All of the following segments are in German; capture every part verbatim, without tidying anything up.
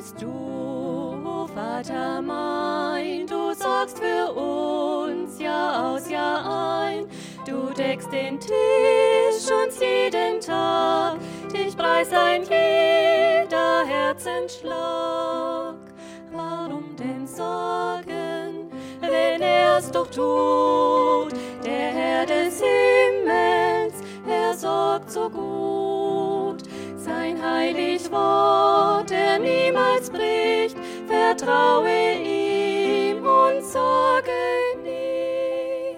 bist du, o Vater mein, du sorgst für uns Jahr aus Jahr ein. Du deckst den Tisch uns jeden Tag, dich preist ein jeder Herzensschlag. Warum denn sorgen, wenn er's doch tut, der Herr des Himmels, er sorgt so gut. Sein heilig Wort, der niemals bricht, vertraue ihm und sorge nicht.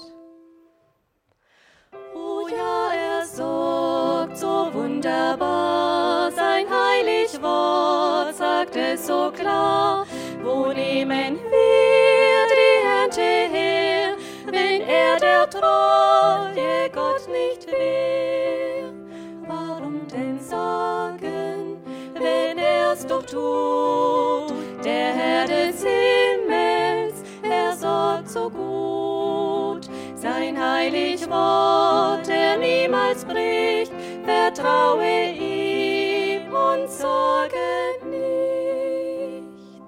O ja, er sorgt so wunderbar, sein heilig Wort sagt es so klar. Wo nehmen wir die Ernte her, wenn er der treue Gott nicht wär? Warum denn sorgen, wenn er's doch tut, der Herr des Himmels, er sorgt so gut. Sein heilig Wort, der niemals bricht, vertraue ihm und sorge nicht.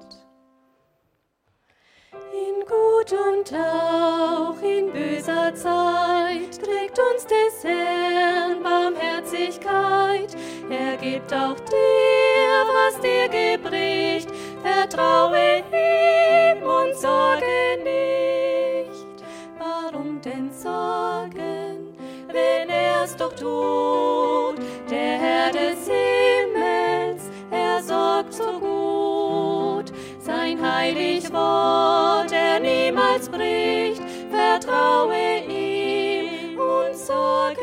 In Gut und auch in böser Zeit trägt uns des Herrn Barmherzigkeit. Er gibt auch dir, was dir gebricht, vertraue ihm und sorge nicht. Warum denn sorgen, wenn er's doch tut, der Herr des Himmels, er sorgt so gut. Sein heilig Wort, er niemals bricht, vertraue ihm und sorge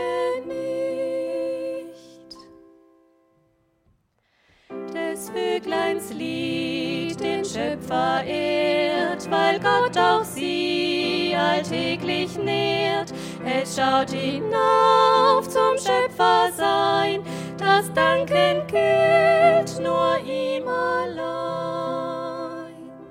nicht. Des Vögleins Lied den Schöpfer ehrt, weil Gott auch sie alltäglich nährt. Es schaut hinauf zum Schöpfer sein, das Danken gilt nur ihm allein.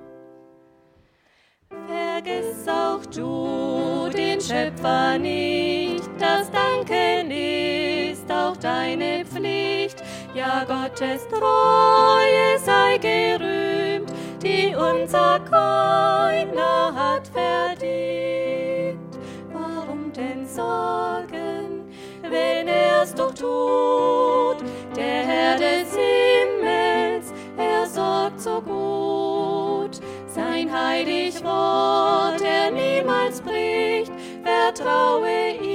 Vergiss auch du den Schöpfer nicht, das Danken ist auch deine Pflicht. Ja, Gottes Treue sei gerühmt, die unser keiner hat verdient. Warum denn sorgen, wenn er's doch tut, der Herr des Himmels, er sorgt so gut. Sein heilig Wort, er niemals bricht, vertraue ihm.